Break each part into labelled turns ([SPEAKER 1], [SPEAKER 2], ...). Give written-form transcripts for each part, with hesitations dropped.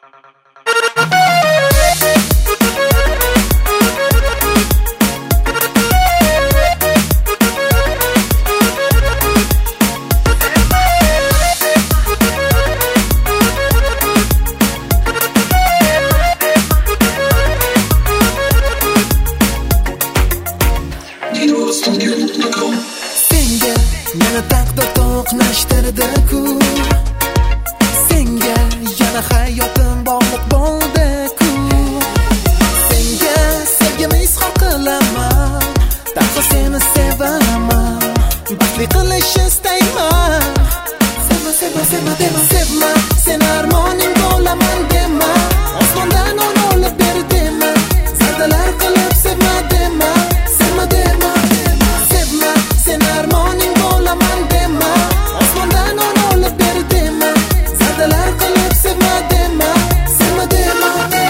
[SPEAKER 1] Senga meni taqdir to'qnashtirdi-ku, senga yana hayotim bog'liq bo'ldi-ku. Senga sevgimni izhor qilaman, tanho seni sevaman, baxtli qilish istayman. Sevma dema, sevma, sen armoning bo'laman dema, osmondan uni olib ber dema, zardalar qilib sevma dema, sevma dema. Sevma, sen armoning bo'laman dema, osmondan uni olib ber dema, zardalar qilib sevma dema, sevma dema.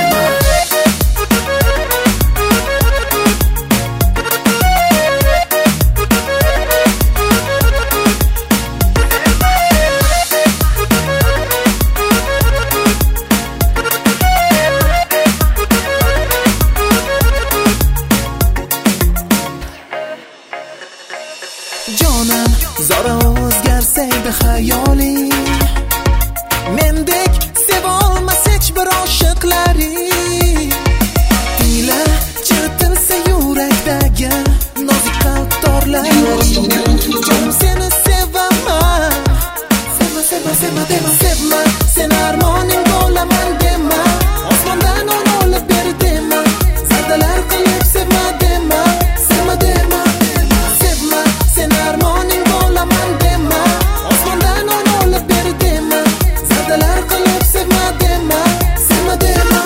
[SPEAKER 1] Jonim, zora o'zgarsaydi hayoling, mendek seva olmas hech bir oshiqlaring. Tila chiritilsa yurakdagi nozik qalb torlaring. Jonim, seni sevaman, sevma dema, sevma, sen armoning bo'laman dema, osmondan uni olib ber dema, zardalar qilib sevma dema, sevma dema. Sevma, sen armoning bo'laman dema, osmondan uni olib ber dema, zardalar qilib sevma dema, sevma dema.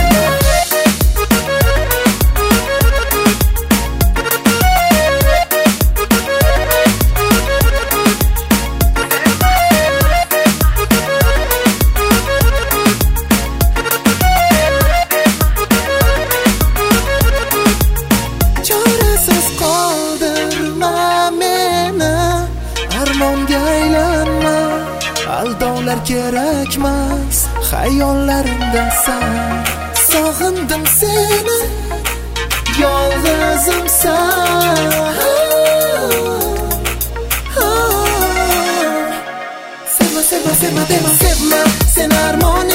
[SPEAKER 1] Chorasiz qoldirma meni, armonga aylanma, aldovlar kerakmas xayollarimdasan. Sog'indim seni, yolg'izimsan. Sevma dema, sevma, sen armoning